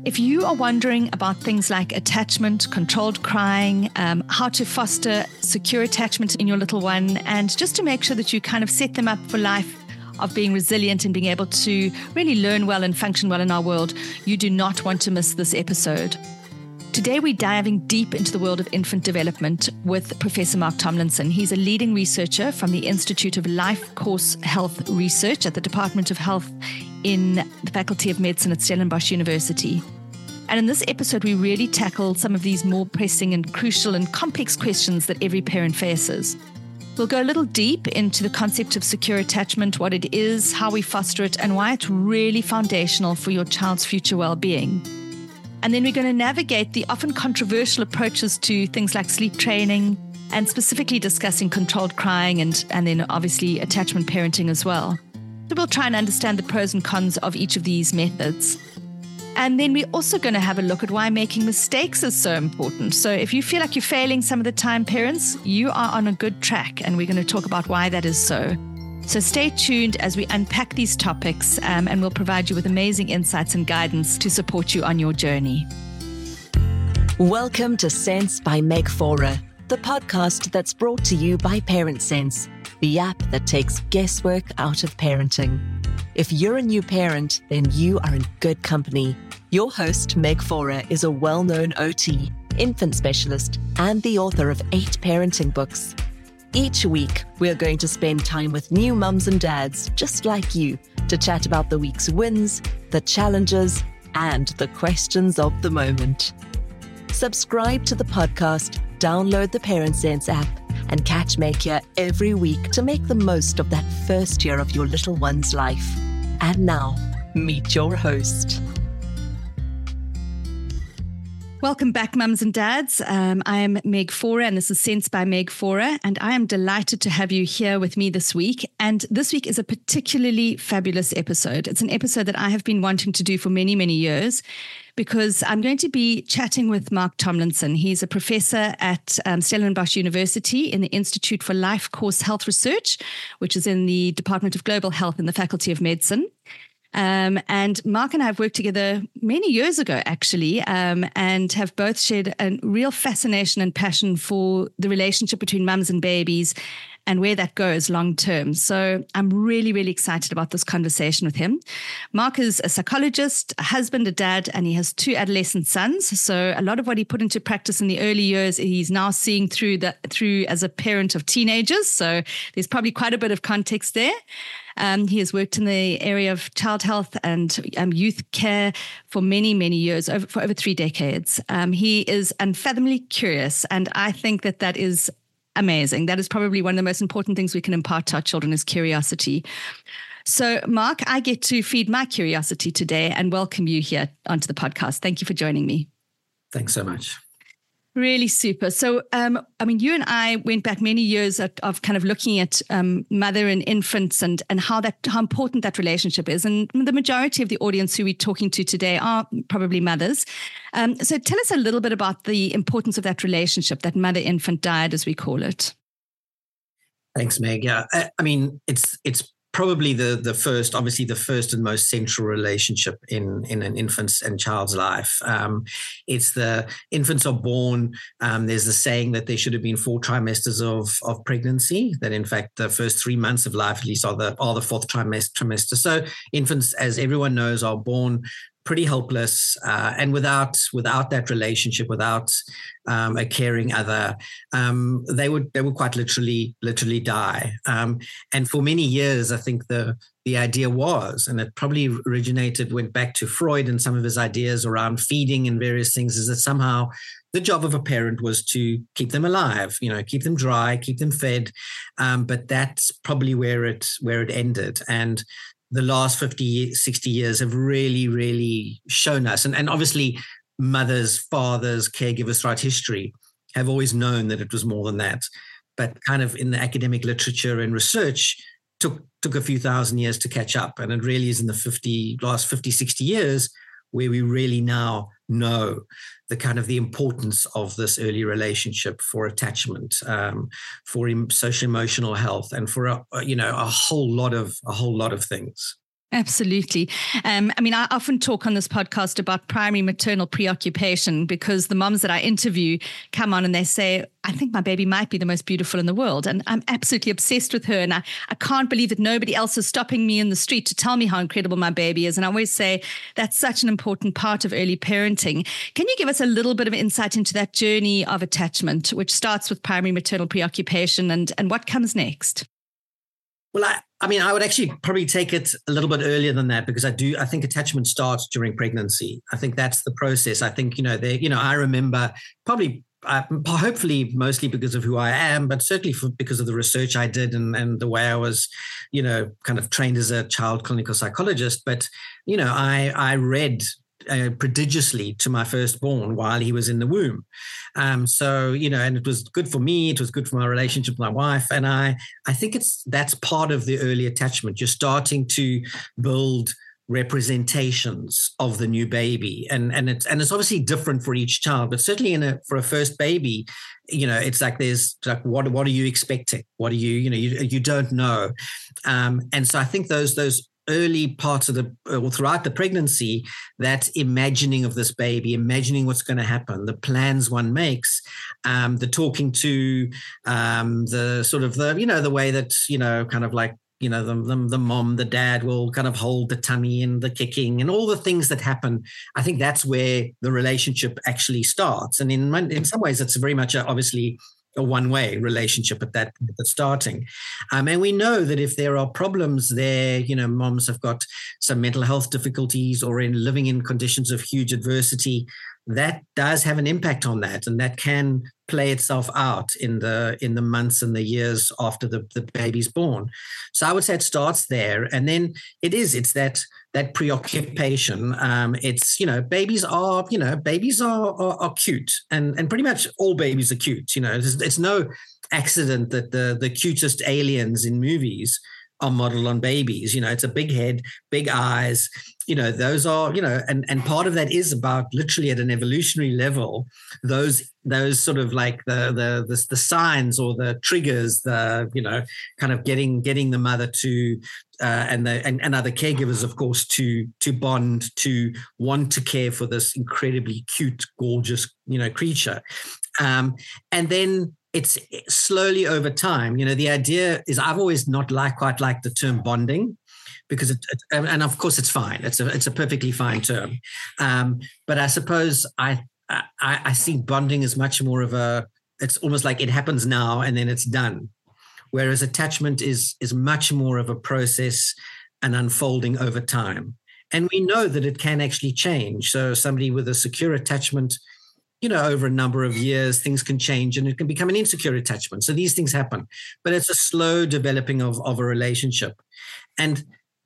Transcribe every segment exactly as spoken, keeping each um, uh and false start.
If you are wondering about things like attachment, controlled crying, um, how to foster secure attachment in your little one, and just to make sure that you kind of set them up for life of being resilient and being able to really learn well and function well in our world, you do not want to miss this episode. Today, we're diving deep into the world of infant development with Professor Mark Tomlinson. He's a leading researcher from the Institute of Life Course Health Research at the Department of Health in the Faculty of Medicine at Stellenbosch University. And in this episode, we really tackle some of these more pressing and crucial and complex questions that every parent faces. We'll go a little deep into the concept of secure attachment, what it is, how we foster it, and why it's really foundational for your child's future well-being. And then we're going to navigate the often controversial approaches to things like sleep training and specifically discussing controlled crying and, and then obviously attachment parenting as well. So we'll try and understand the pros and cons of each of these methods. And then we're also going to have a look at why making mistakes is so important. So if you feel like you're failing some of the time, parents, you are on a good track, and we're going to talk about why that is so. So stay tuned as we unpack these topics, um, and we'll provide you with amazing insights and guidance to support you on your journey. Welcome to Sense by Meg Fora, the podcast that's brought to you by Parent Sense, the app that takes guesswork out of parenting. If you're a new parent, then you are in good company. Your host, Meg Fora, is a well-known O T, infant specialist, and the author of eight parenting books. Each week, we're going to spend time with new mums and dads, just like you, to chat about the week's wins, the challenges, and the questions of the moment. Subscribe to the podcast, download the Parent Sense app, and catch Meg here every week to make the most of that first year of your little one's life. And now, meet your host. Welcome back, mums and dads. Um, I am Meg Fora, and this is Sense by Meg Fora, and I am delighted to have you here with me this week. And this week is a particularly fabulous episode. It's an episode that I have been wanting to do for many, many years, because I'm going to be chatting with Mark Tomlinson. He's a professor at um, Stellenbosch University in the Institute for Life Course Health Research, which is in the Department of Global Health in the Faculty of Medicine. Um, and Mark and I have worked together many years ago, actually, um, and have both shared a real fascination and passion for the relationship between mums and babies and where that goes long term. So I'm really, really excited about this conversation with him. Mark is a psychologist, a husband, a dad, and he has two adolescent sons. So a lot of what he put into practice in the early years, he's now seeing through the, through as a parent of teenagers. So there's probably quite a bit of context there. Um, he has worked in the area of child health and um, youth care for many, many years, over, for over three decades. Um, he is unfathomably curious, and I think that that is amazing. That is probably one of the most important things we can impart to our children is curiosity. So, Mark, I get to feed my curiosity today and welcome you here onto the podcast. Thank you for joining me. Thanks so much. Really super. So, um, I mean, you and I went back many years of, of kind of looking at um, mother and infants and and how that how important that relationship is. And the majority of the audience who we're talking to today are probably mothers. Um, so, tell us a little bit about the importance of that relationship, that mother-infant dyad, as we call it. Thanks, Meg. Yeah, I, I mean, it's it's. Probably the the first, obviously the first and most central relationship in, in an infant's and child's life. Um, it's the infants are born. Um, there's the saying that there should have been four trimesters of of pregnancy. That in fact the first three months of life at least are the are the fourth trimester. trimester. So infants, as everyone knows, are born pretty helpless, uh, and without without that relationship, without um, a caring other, um, they would they would quite literally literally die. Um, and for many years, I think the the idea was, and it probably originated, went back to Freud and some of his ideas around feeding and various things, is that somehow the job of a parent was to keep them alive, you know, keep them dry, keep them fed. Um, but that's probably where it where it ended. And the last fifty, sixty years have really, really shown us, and, and obviously mothers, fathers, caregivers throughout history have always known that it was more than that. But kind of in the academic literature and research, took took a few thousand years to catch up. And it really is in the fifty, last fifty, sixty years where we really now know the kind of the importance of this early relationship for attachment, um, for social emotional health, and for a, you know a whole lot of a whole lot of things. Absolutely. Um, I mean, I often talk on this podcast about primary maternal preoccupation because the moms that I interview come on and they say, I think my baby might be the most beautiful in the world. And I'm absolutely obsessed with her. And I, I can't believe that nobody else is stopping me in the street to tell me how incredible my baby is. And I always say that's such an important part of early parenting. Can you give us a little bit of insight into that journey of attachment, which starts with primary maternal preoccupation, and, and what comes next? Well, I, I mean, I would actually probably take it a little bit earlier than that, because I do, I think attachment starts during pregnancy. I think that's the process. I think, you know, they, you know, I remember probably, uh, hopefully mostly because of who I am, but certainly for, because of the research I did and, and the way I was, you know, kind of trained as a child clinical psychologist. But, you know, I, I read Uh, prodigiously to my firstborn while he was in the womb. Um, so, you know, and it was good for me. It was good for my relationship with my wife. And I, I think it's, that's part of the early attachment. You're starting to build representations of the new baby. And, and it's, and it's obviously different for each child, but certainly in a, for a first baby, you know, it's like, there's like, what, what are you expecting? What are you, you know, you, you don't know. Um, and so I think those, those, early parts of the, or throughout the pregnancy, that imagining of this baby, imagining what's going to happen, the plans one makes, um, the talking to, um, the sort of the, you know, the way that, you know, kind of like, you know, the, the, the mom, the dad will kind of hold the tummy and the kicking and all the things that happen. I think that's where the relationship actually starts. And in, in some ways, it's very much a, obviously a one-way relationship at that at the starting. Um, and we know that if there are problems there, you know, moms have got some mental health difficulties or in living in conditions of huge adversity, that does have an impact on that. And that can play itself out in the in the months and the years after the, the baby's born. So I would say it starts there. And then it is, it's that that preoccupation. Um, it's, you know, babies are, you know, babies are, are, are cute, and, and pretty much all babies are cute. You know, it's, it's no accident that the, the cutest aliens in movies are modeled on babies. You know, it's a big head, big eyes, you know, those are, you know, and, and part of that is about literally at an evolutionary level, those, those sort of like the, the, the, the signs or the triggers, the, you know, kind of getting, getting the mother to, uh, and the, and, and other caregivers, of course, to, to bond, to want to care for this incredibly cute, gorgeous, you know, creature. Um, and then, it's slowly over time, you know, the idea is I've always not like quite like the term bonding, because it, it, and of course it's fine. It's a, it's a perfectly fine term. Um, but I suppose I, I, I see bonding as much more of a, it's almost like it happens now and then it's done. Whereas attachment is, is much more of a process and unfolding over time. And we know that it can actually change. So somebody with a secure attachment, you know, over a number of years, things can change and it can become an insecure attachment. So these things happen, but it's a slow developing of, of a relationship. And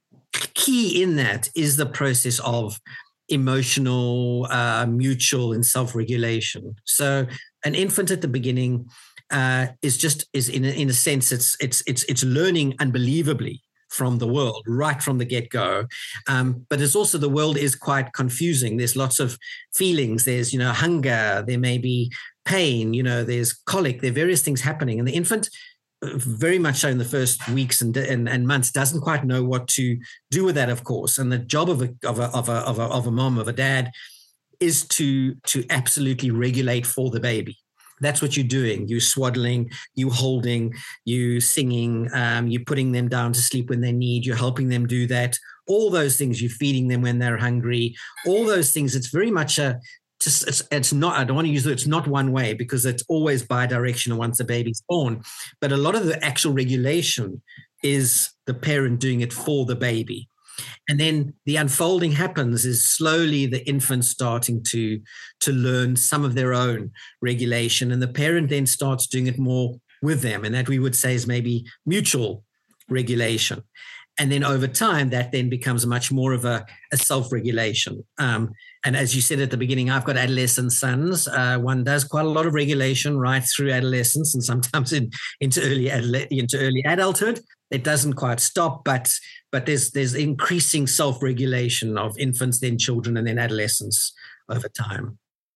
key in that is the process of emotional, uh, mutual and self-regulation. So an infant at the beginning uh, is just, is in a, in a sense, it's, it's, it's, it's learning unbelievably from the world right from the get-go. Um, but it's also, the world is quite confusing. There's lots of feelings. There's, you know, hunger, there may be pain, you know, there's colic, there are various things happening. And the infant, very much so in the first weeks and, and, and months, doesn't quite know what to do with that, of course. And the job of a, of a, of a, of a, of a mom, of a dad, is to, to absolutely regulate for the baby. That's what you're doing. You're swaddling, you holding, you singing, um, you're putting them down to sleep when they need, you're helping them do that. All those things, you're feeding them when they're hungry, all those things. It's very much a, just, it's, it's not, I don't want to use it, it's not one way, because it's always bi-directional once the baby's born. But a lot of the actual regulation is the parent doing it for the baby. And then the unfolding happens is slowly the infant starting to, to learn some of their own regulation, and the parent then starts doing it more with them. And that we would say is maybe mutual regulation. And then over time, that then becomes much more of a, a self-regulation. Um, and as you said at the beginning, I've got adolescent sons. Uh, one does quite a lot of regulation right through adolescence and sometimes in, into early adole- into early adulthood. It doesn't quite stop, but but there's there's increasing self-regulation of infants, then children, and then adolescents over time.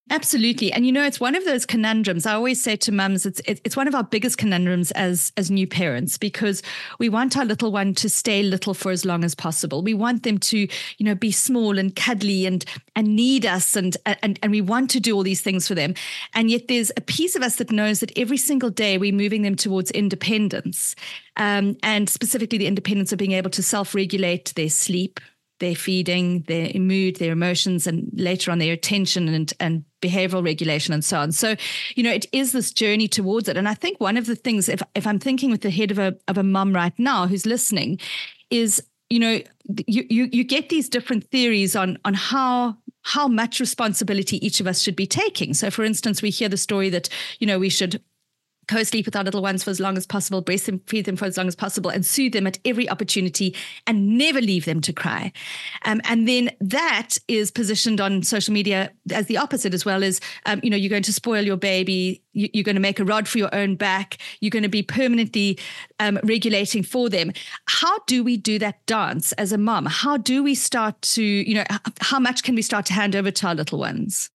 Absolutely. And, you know, it's one of those conundrums. I always say to mums, it's it's one of our biggest conundrums as as new parents, because we want our little one to stay little for as long as possible. We want them to, you know, be small and cuddly and and need us, and and and we want to do all these things for them. And yet there's a piece of us that knows that every single day we're moving them towards independence, um, and specifically the independence of being able to self-regulate their sleep, their feeding, their mood, their emotions, and later on their attention and, and behavioral regulation and so on. So, you know, it is this journey towards it. And I think one of the things, if if I'm thinking with the head of a of a mum right now who's listening, is, you know, you you you get these different theories on on how how much responsibility each of us should be taking. So, for instance, we hear the story that, you know, we should co-sleep with our little ones for as long as possible, breastfeed them for as long as possible, and soothe them at every opportunity and never leave them to cry. Um, and then that is positioned on social media as the opposite, as well as, um, you know, you're going to spoil your baby, you, you're going to make a rod for your own back, you're going to be permanently um, regulating for them. How do we do that dance as a mom? How do we start to, you know, how much can we start to hand over to our little ones?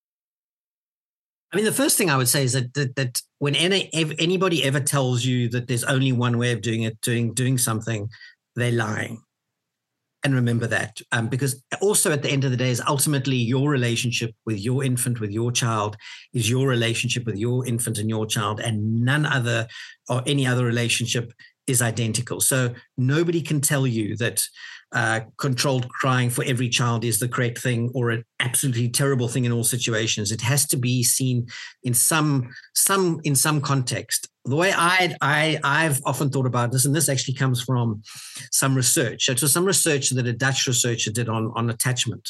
I mean, the first thing I would say is that that, that when any, anybody ever tells you that there's only one way of doing it, doing doing something, they're lying. And remember that, um, because also at the end of the day is ultimately your relationship with your infant, with your child, is your relationship with your infant and your child, and none other or any other relationship is identical. So nobody can tell you that uh, controlled crying for every child is the correct thing or an absolutely terrible thing in all situations. It has to be seen in some some in some context. The way I I I've often thought about this, and this actually comes from some research. It was some research that a Dutch researcher did on on attachment.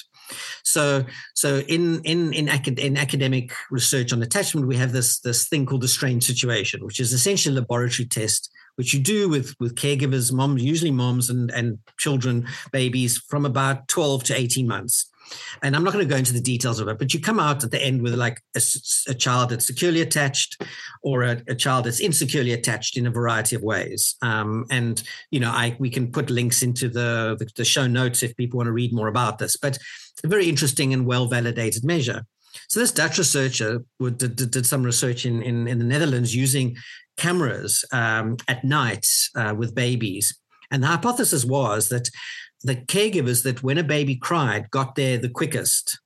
So so in in in, acad- in academic research on attachment, we have this this thing called the strain situation, which is essentially a laboratory test which you do with, with caregivers, moms, usually moms and, and children, babies from about twelve to eighteen months. And I'm not going to go into the details of it, but you come out at the end with like a, a child that's securely attached or a, a child that's insecurely attached in a variety of ways. Um, and, you know, I we can put links into the, the, the show notes if people want to read more about this, but a very interesting and well-validated measure. So this Dutch researcher did, did, did some research in, in, in the Netherlands using cameras um, at night uh, with babies. And the hypothesis was that the caregivers that when a baby cried got there the quickest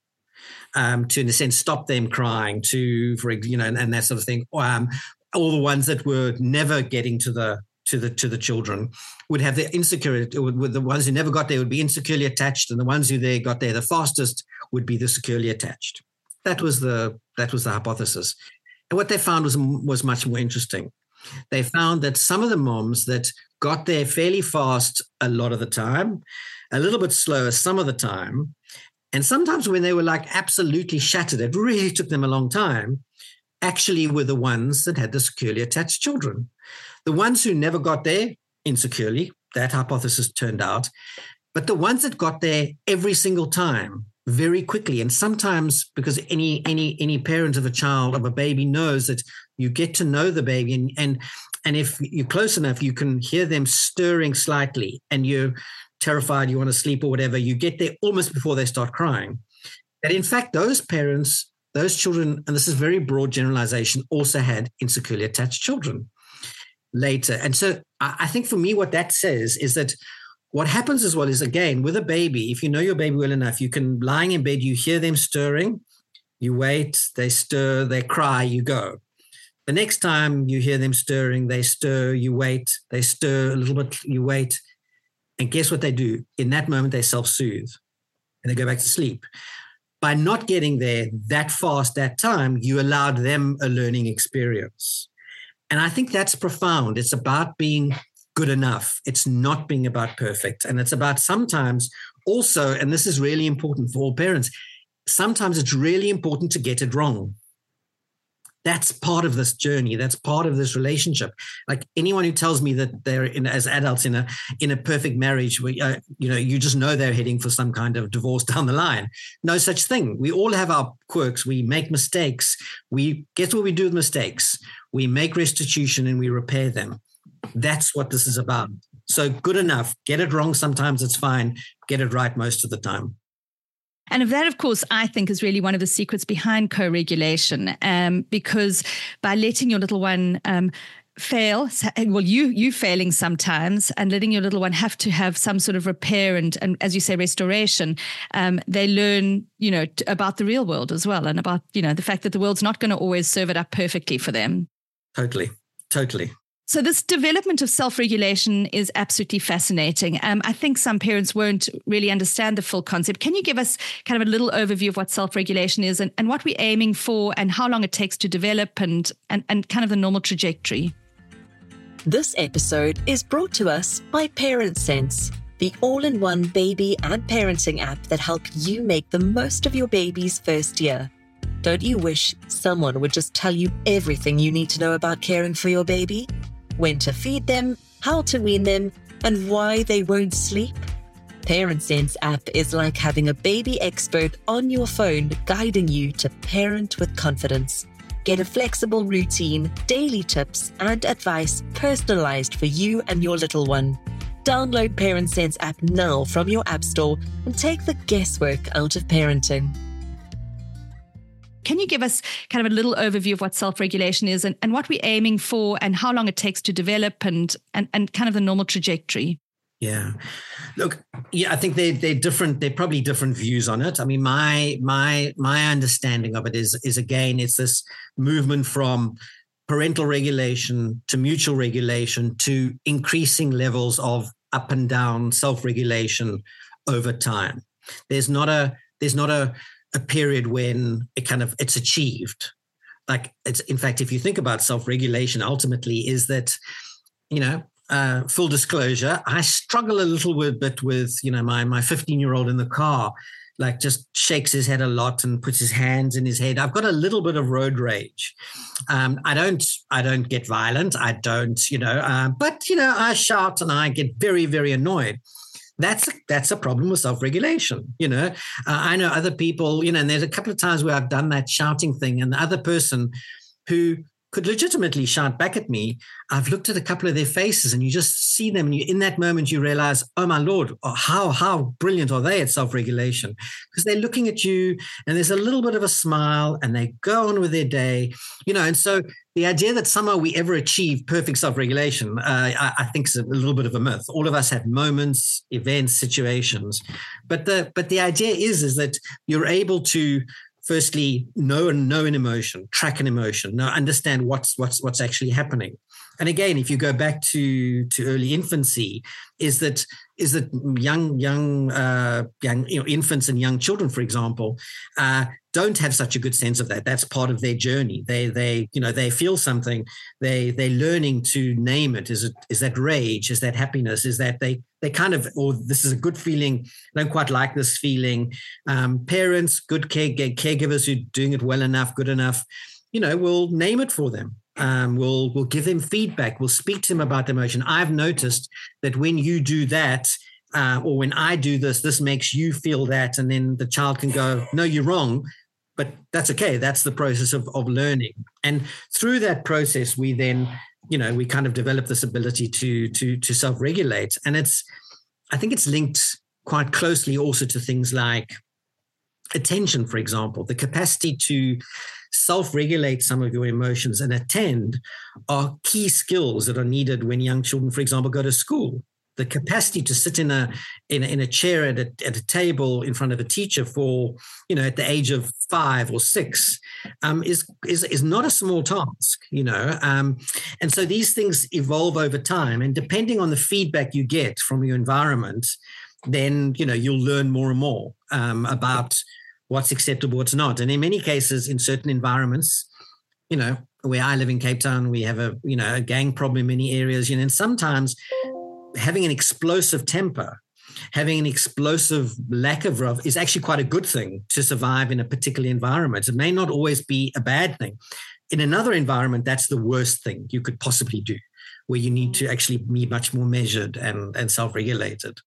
um, to, in a sense, stop them crying, to, for you know, and, and that sort of thing. Um, all the ones that were never getting to the to the to the children would have their insecurity. Would, the ones who never got there would be insecurely attached, and the ones who they got there the fastest would be the securely attached. That was the that was the hypothesis. And what they found was was much more interesting. They found that some of the moms that got there fairly fast a lot of the time, a little bit slower some of the time, and sometimes when they were like absolutely shattered, it really took them a long time, actually were the ones that had the securely attached children. The ones who never got there insecurely, that hypothesis turned out, but the ones that got there every single time, very quickly, and sometimes because any any any parent of a child, of a baby, knows that you get to know the baby, and and and if you're close enough, you can hear them stirring slightly, and you're terrified, you want to sleep or whatever, you get there almost before they start crying. That in fact, those parents, those children, and this is very broad generalization, also had insecurely attached children later. And so I, I think for me, what that says is that what happens as well is, again, with a baby, if you know your baby well enough, you can, lying in bed, you hear them stirring, you wait, they stir, they cry, you go. The next time you hear them stirring, they stir, you wait, they stir a little bit, you wait. And guess what they do? In that moment, they self-soothe and they go back to sleep. By not getting there that fast, that time, you allowed them a learning experience. And I think that's profound. It's about being good enough. It's not being about perfect. And it's about sometimes also, and this is really important for all parents, sometimes it's really important to get it wrong. That's part of this journey. That's part of this relationship. Like anyone who tells me that they're in, as adults in a in a perfect marriage, where, uh, you know, you just know they're heading for some kind of divorce down the line. No such thing. We all have our quirks. We make mistakes. We guess what we do with mistakes? We make restitution and we repair them. That's what this is about. So good enough. Get it wrong sometimes, it's fine. Get it right most of the time. And that, of course, I think is really one of the secrets behind co-regulation, um, because by letting your little one um, fail, well, you you failing sometimes and letting your little one have to have some sort of repair and, and as you say, restoration, um, they learn, you know, t- about the real world as well, and about, you know, the fact that the world's not going to always serve it up perfectly for them. Totally, totally. So this development of self-regulation is absolutely fascinating. Um, I think some parents won't really understand the full concept. Can you give us kind of a little overview of what self-regulation is and, and what we're aiming for and how long it takes to develop and, and, and kind of the normal trajectory? This episode is brought to us by ParentSense, the all-in-one baby and parenting app that helps you make the most of your baby's first year. Don't you wish someone would just tell you everything you need to know about caring for your baby? When to feed them, how to wean them, and why they won't sleep? ParentSense app is like having a baby expert on your phone guiding you to parent with confidence. Get a flexible routine, daily tips, and advice personalized for you and your little one. Download ParentSense app now from your app store and take the guesswork out of parenting. Can you give us kind of a little overview of what self-regulation is and, and what we're aiming for and how long it takes to develop and, and, and kind of the normal trajectory? Yeah. Look, yeah, I think they're, they're different. They're probably different views on it. I mean, my my my understanding of it is, is again, it's this movement from parental regulation to mutual regulation to increasing levels of up and down self-regulation over time. There's not a there's not a a period when it kind of it's achieved. Like it's, in fact, if you think about self-regulation, ultimately is that, you know, uh, full disclosure, I struggle a little bit with, you know, my, my fifteen year old in the car, like just shakes his head a lot and puts his hands in his head. I've got a little bit of road rage. Um, I don't, I don't get violent. I don't, you know, uh, but, you know, I shout and I get very, very annoyed. That's a, that's a problem with self-regulation. You know, uh, I know other people, you know, and there's a couple of times where I've done that shouting thing and the other person who could legitimately shout back at me, I've looked at a couple of their faces and you just see them and you, in that moment you realize, oh my Lord, oh, how, how brilliant are they at self-regulation? Because they're looking at you and there's a little bit of a smile and they go on with their day, you know, and so the idea that somehow we ever achieve perfect self-regulation, uh, I, I think is a little bit of a myth. All of us have moments, events, situations, but the but the idea is is that you're able to firstly know and know an emotion, track an emotion, know understand what's what's what's actually happening. And again, if you go back to to early infancy, is that is that young young uh, young you know infants and young children, for example, uh, don't have such a good sense of that. That's part of their journey. They they you know they feel something. They they're learning to name it. Is it is that rage? Is that happiness? Is that they they kind of, or this is a good feeling. I don't quite like this feeling. Um, parents, good care caregivers who are doing it well enough, good enough, you know, will name it for them. Um, we'll we'll give them feedback. We'll speak to them about the emotion. I've noticed that when you do that, uh, or when I do this, this makes you feel that, and then the child can go, "No, you're wrong," but that's okay. That's the process of of learning, and through that process, we then, you know, we kind of develop this ability to to to self-regulate, and it's, I think it's linked quite closely also to things like attention, for example, the capacity to self-regulate some of your emotions and attend are key skills that are needed when young children, for example, go to school. The capacity to sit in a in a, in a chair at a, at a table in front of a teacher for, you know, at the age of five or six um, is is is not a small task, you know. Um, and so these things evolve over time, and depending on the feedback you get from your environment, then, you know, you'll learn more and more um, about what's acceptable, what's not. And in many cases, in certain environments, you know, where I live in Cape Town, we have a, you know, a gang problem in many areas, you know, and sometimes having an explosive temper, having an explosive lack of love is actually quite a good thing to survive in a particular environment. It may not always be a bad thing. In another environment, that's the worst thing you could possibly do, where you need to actually be much more measured and, and self-regulated.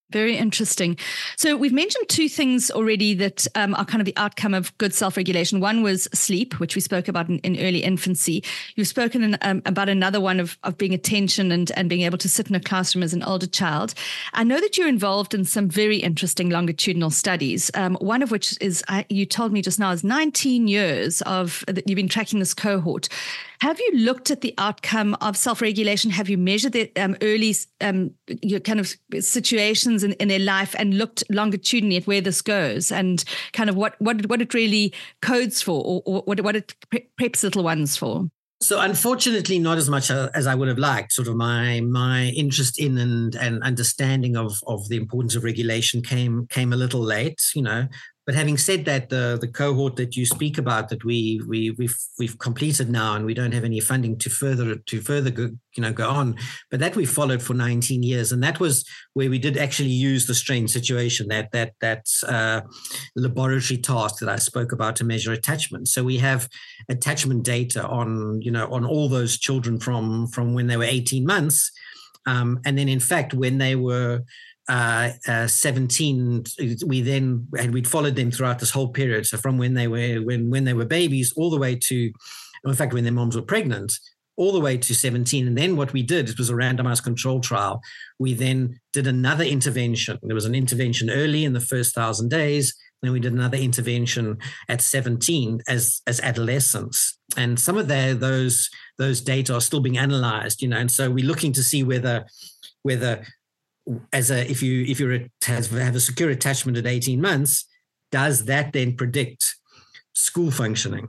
Very interesting. So we've mentioned two things already that um, are kind of the outcome of good self-regulation. One was sleep, which we spoke about in, in early infancy. You've spoken in, um, about another one of, of being attention and, and being able to sit in a classroom as an older child. I know that you're involved in some very interesting longitudinal studies, um, one of which is, uh, you told me just now, is nineteen years of that you've been tracking this cohort. Have you looked at the outcome of self-regulation? Have you measured the um, early um, your kind of situations in, in their life and looked longitudinally at where this goes and kind of what what, what it really codes for, or, or what, what it preps little ones for? So unfortunately, not as much as I would have liked. Sort of my my interest in and, and understanding of, of the importance of regulation came came a little late, you know. But having said that, the the cohort that you speak about that we we we've we've completed now, and we don't have any funding to further to further go, you know go on, but that we followed for nineteen years, and that was where we did actually use the strain situation, that that that uh, laboratory task that I spoke about to measure attachment. So we have attachment data on you know on all those children from from when they were eighteen months, um, and then in fact when they were Uh, uh, seventeen, we then and we'd followed them throughout this whole period. So from when they were when when they were babies, all the way to, in fact, when their moms were pregnant, all the way to seventeen. And then what we did, it was a randomized control trial. We then did another intervention. There was an intervention early in the first thousand days. Then we did another intervention at seventeen as as adolescents. And some of their, those those data are still being analyzed, you know. And so we're looking to see whether whether as a if you if you have a secure attachment at eighteen months, does that then predict school functioning?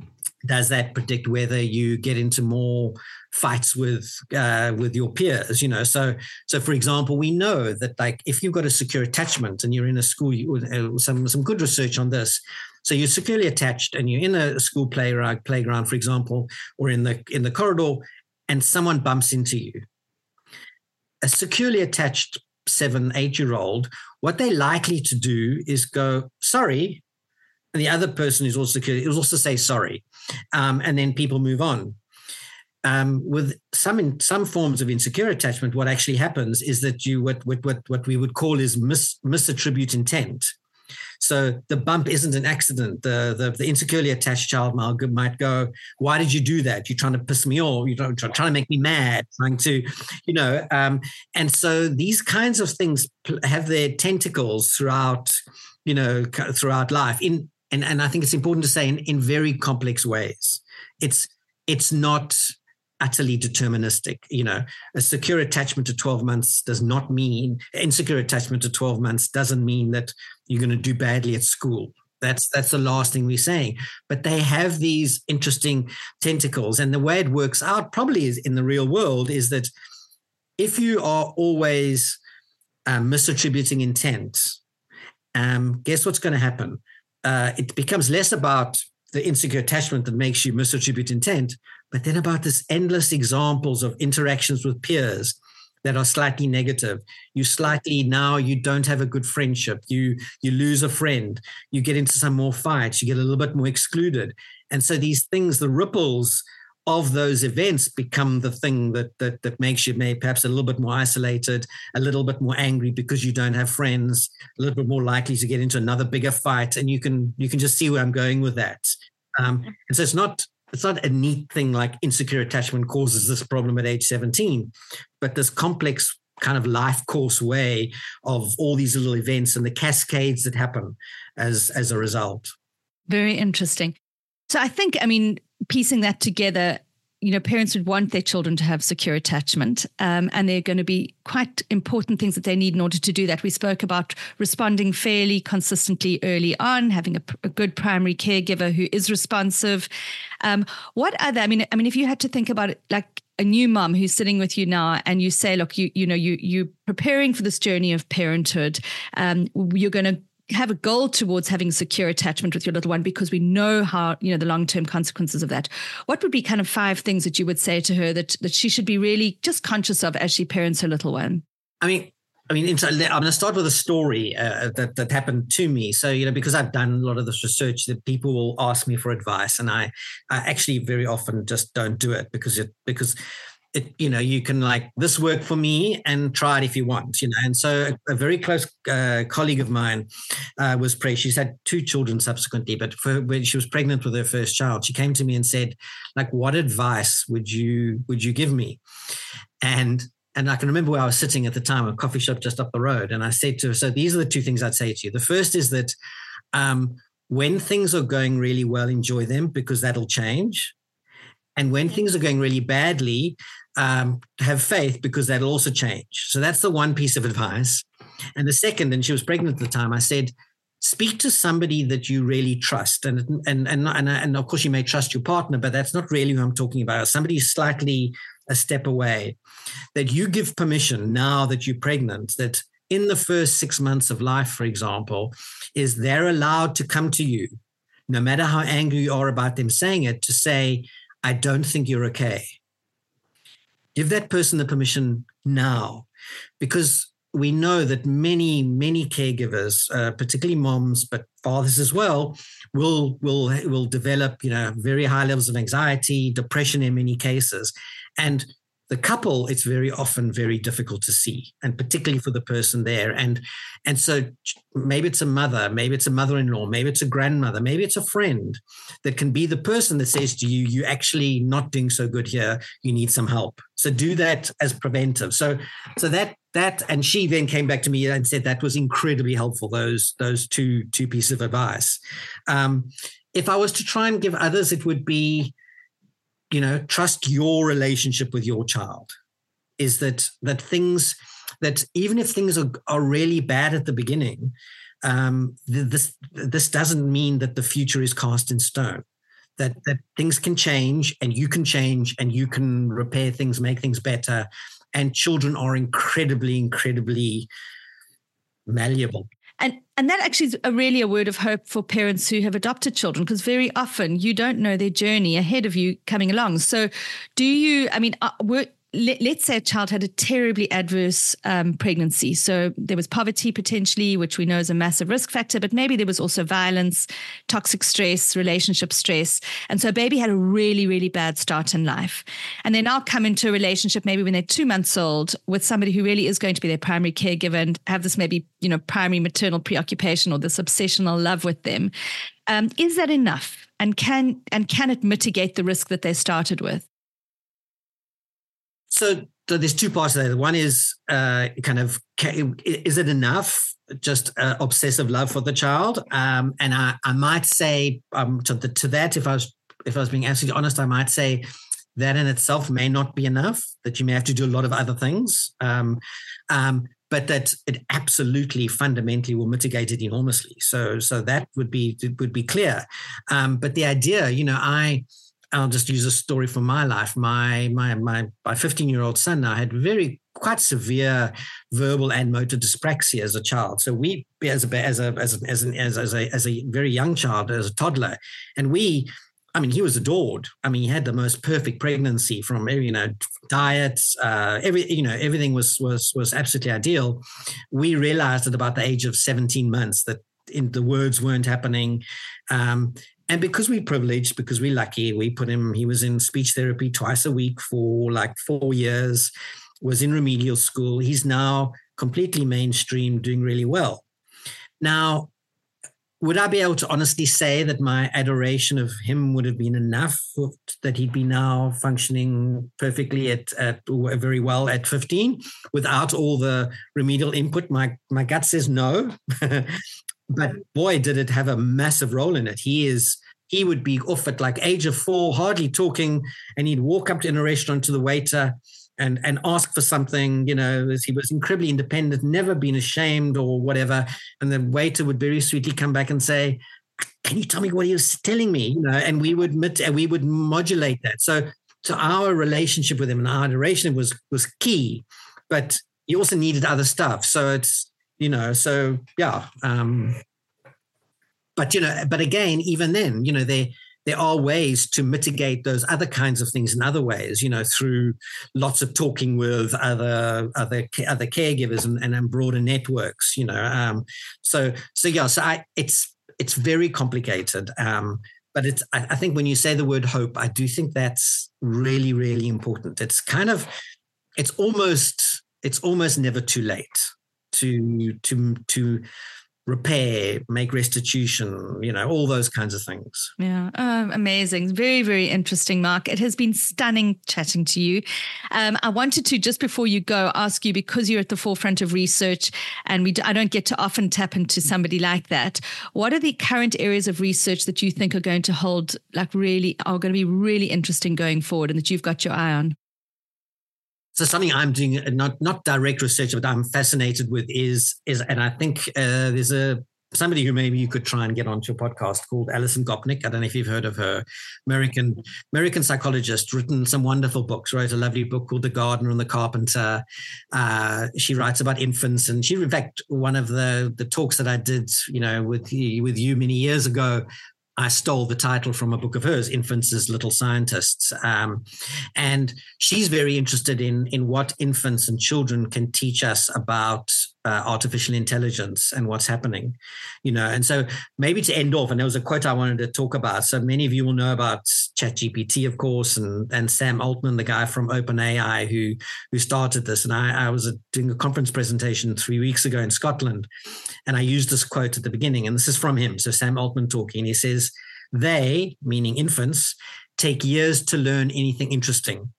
Does that predict whether you get into more fights with uh, with your peers? You know, so so for example, we know that like if you've got a secure attachment and you're in a school, you, some some good research on this. So you're securely attached and you're in a school playground, playground, for example, or in the in the corridor, and someone bumps into you. A securely attached seven, eight-year-old, what they're likely to do is go, sorry, and the other person is also secure, is also say sorry, um, and then people move on. Um, with some in, some forms of insecure attachment, what actually happens is that you what what what, what we would call is mis, misattribute intent. So the bump isn't an accident. The, the the insecurely attached child might go, why did you do that? You're trying to piss me off. You're trying to make me mad, trying to, you know. Um, and so these kinds of things have their tentacles throughout, you know, throughout life. In and, and I think it's important to say in, in very complex ways. It's it's not utterly deterministic. You know, a secure attachment to twelve months does not mean insecure attachment to twelve months doesn't mean that you're going to do badly at school. That's that's the last thing we're saying. But they have these interesting tentacles, and the way it works out probably is in the real world is that if you are always um, misattributing intent, um, guess what's going to happen? Uh, it becomes less about the insecure attachment that makes you misattribute intent, but then about this endless examples of interactions with peers that are slightly negative. You slightly, now you don't have a good friendship. You you lose a friend. You get into some more fights. You get a little bit more excluded. And so these things, the ripples of those events become the thing that that that makes you maybe perhaps a little bit more isolated, a little bit more angry because you don't have friends, a little bit more likely to get into another bigger fight. And you can you can just see where I'm going with that. Um, and so it's not it's not a neat thing like insecure attachment causes this problem at age seventeen, but this complex kind of life course way of all these little events and the cascades that happen as as a result. Very interesting. So I think, I mean, piecing that together, you know, parents would want their children to have secure attachment, um, and there are going to be quite important things that they need in order to do that. We spoke about responding fairly consistently early on, having a, a good primary caregiver who is responsive. Um, what other, I mean, I mean, if you had to think about it, like a new mom who's sitting with you now, and you say, look, you you know, you you're preparing for this journey of parenthood. Um, you're going to have a goal towards having secure attachment with your little one because we know how, you know, the long-term consequences of that. What would be kind of five things that you would say to her that that she should be really just conscious of as she parents her little one? I mean, I mean, I'm going to start with a story uh, that that happened to me. So, you know, because I've done a lot of this research, that people will ask me for advice, and I, I actually very often just don't do it because it because it, you know, you can like, this work for me and try it if you want, you know. And so a, a very close uh, colleague of mine uh, was pregnant. She's had two children subsequently, but for, when she was pregnant with her first child, she came to me and said, like, what advice would you would you give me? And and I can remember where I was sitting at the time, a coffee shop just up the road. And I said to her, so these are the two things I'd say to you. The first is that um, when things are going really well, enjoy them, because that'll change. And when things are going really badly, um, have faith, because that'll also change. So that's the one piece of advice. And the second, and she was pregnant at the time, I said, speak to somebody that you really trust. And, and, and, and, and of course, you may trust your partner, but that's not really who I'm talking about. Somebody slightly a step away, that you give permission now that you're pregnant, that in the first six months of life, for example, is they're allowed to come to you, no matter how angry you are about them saying it, to say, I don't think you're okay. Give that person the permission now, because we know that many, many caregivers, uh, particularly moms, but fathers as well, will will will develop, you know, very high levels of anxiety, depression in many cases. And the couple, it's very often very difficult to see, and particularly for the person there. And, and so maybe it's a mother, maybe it's a mother-in-law, maybe it's a grandmother, maybe it's a friend that can be the person that says to you, you're actually not doing so good here, you need some help. So do that as preventive. So, so that, that, and she then came back to me and said that was incredibly helpful, those, those two, two pieces of advice. Um, if I was to try and give others, it would be, you know, trust your relationship with your child. Is that that things that even if things are, are really bad at the beginning, um, this this doesn't mean that the future is cast in stone. That that things can change, and you can change, and you can repair things, make things better. And children are incredibly, incredibly malleable. And and that actually is a really a word of hope for parents who have adopted children, because very often you don't know their journey ahead of you coming along. So do you, I mean, uh, were, let, let's say a child had a terribly adverse um, pregnancy. So there was poverty potentially, which we know is a massive risk factor, but maybe there was also violence, toxic stress, relationship stress. And so a baby had a really, really bad start in life. And they now come into a relationship maybe when they're two months old with somebody who really is going to be their primary caregiver and have this maybe, you know, primary maternal preoccupation or this obsessional love with them. Um, is that enough? And can and can it mitigate the risk that they started with? So, so there's two parts of that. One is uh, kind of, is it enough? Just uh, obsessive love for the child, um, and I, I might say um, to, the, to that, if I was if I was being absolutely honest, I might say that in itself may not be enough. That you may have to do a lot of other things, um, um, but that it absolutely fundamentally will mitigate it enormously. So, so that would be would be clear. Um, but the idea, you know, I. I'll just use a story from my life. My my my my fifteen-year-old son now had very quite severe verbal and motor dyspraxia as a child. So we, as a as a as a, as, an, as, as a as a very young child, as a toddler, and we, I mean, he was adored. I mean, he had the most perfect pregnancy from you know diets, uh, every you know everything was was was absolutely ideal. We realized at about the age of seventeen months that in, the words weren't happening. Um, And because we're privileged, because we're lucky, we put him, he was in speech therapy twice a week for like four years, was in remedial school. He's now completely mainstream, doing really well. Now, would I be able to honestly say that my adoration of him would have been enough that he'd be now functioning perfectly at, at very well at fifteen without all the remedial input? My, my gut says no. But boy, did it have a massive role in it. He is, he would be off at like age of four, hardly talking, and he'd walk up to in a restaurant to the waiter and, and ask for something, you know, as he was incredibly independent, never been ashamed or whatever. And the waiter would very sweetly come back and say, can you tell me what he was telling me? You know, and we would, we would modulate that. So, so our relationship with him and our adoration was, was key, but he also needed other stuff. So it's, You know, so yeah, um, but you know, but again, even then, you know, there there are ways to mitigate those other kinds of things in other ways, you know, through lots of talking with other other other caregivers and, and broader networks, you know. Um, so so yeah, so I, it's it's very complicated, um, but it's, I, I think when you say the word hope, I do think that's really, really important. It's kind of, it's almost, it's almost never too late to, to, to repair, make restitution, you know, all those kinds of things. Yeah. Oh, amazing. Very, very interesting, Mark. It has been stunning chatting to you. Um, I wanted to, just before you go, ask you, because you're at the forefront of research and we, I don't get to often tap into somebody like that. What are the current areas of research that you think are going to hold, like really, are going to be really interesting going forward and that you've got your eye on? So something I'm doing, not not direct research, but I'm fascinated with is, is and I think uh, there's a somebody who maybe you could try and get onto a podcast called Alison Gopnik. I don't know if you've heard of her, American American psychologist, written some wonderful books, wrote a lovely book called The Gardener and the Carpenter. Uh, she writes about infants. And she, in fact, one of the, the talks that I did, you know, with, with you many years ago, I stole the title from a book of hers, Infants as Little Scientists. Um, and she's very interested in, in what infants and children can teach us about uh, artificial intelligence and what's happening, you know. And so maybe to end off, and there was a quote I wanted to talk about. So many of you will know about ChatGPT, of course, and, and Sam Altman, the guy from OpenAI who, who started this. And I, I was doing a conference presentation three weeks ago in Scotland, and I used this quote at the beginning, and this is from him. So Sam Altman talking, he says, "They," meaning infants, "take years to learn anything interesting.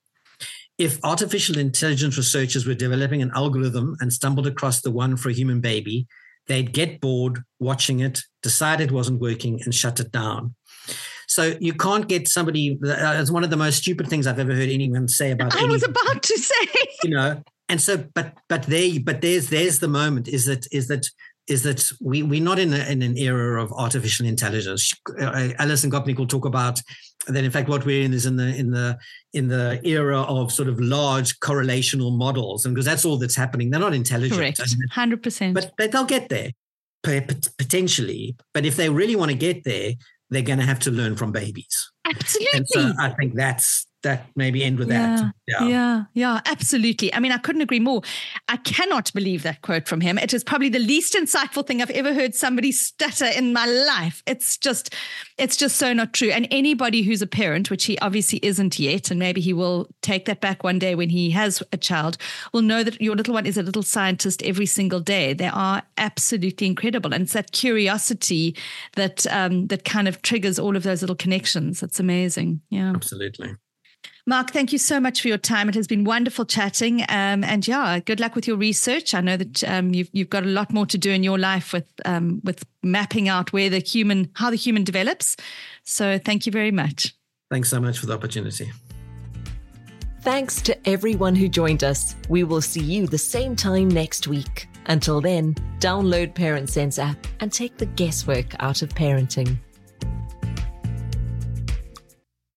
If artificial intelligence researchers were developing an algorithm and stumbled across the one for a human baby, they'd get bored watching it, decide it wasn't working, and shut it down." So you can't get somebody, it's one of the most stupid things I've ever heard anyone say about I was about to say. You know, and so, but but there, but there's there's the moment is that is that is that we we're not in, a, in an era of artificial intelligence. Uh, Alison Gopnik will talk about that. In fact, what we're in is in the in the in the era of sort of large correlational models, and because that's all that's happening. They're not intelligent, correct, one hundred percent. But they'll get there potentially. But if they really want to get there, they're going to have to learn from babies. Absolutely. And so I think that's that. Maybe end with yeah, that. Yeah. yeah, yeah, absolutely. I mean, I couldn't agree more. I cannot believe that quote from him. It is probably the least insightful thing I've ever heard somebody stutter in my life. It's just, it's just so not true. And anybody who's a parent, which he obviously isn't yet, and maybe he will take that back one day when he has a child, will know that your little one is a little scientist every single day. They are absolutely incredible. And it's that curiosity that um, that kind of triggers all of those little connections. It's amazing. Yeah, absolutely. Mark, thank you so much for your time. It has been wonderful chatting. Um, and yeah, good luck with your research. I know that um, you've you've got a lot more to do in your life with um, with mapping out where the human, how the human develops. So thank you very much. Thanks so much for the opportunity. Thanks to everyone who joined us. We will see you the same time next week. Until then, download Parent Sense app and take the guesswork out of parenting.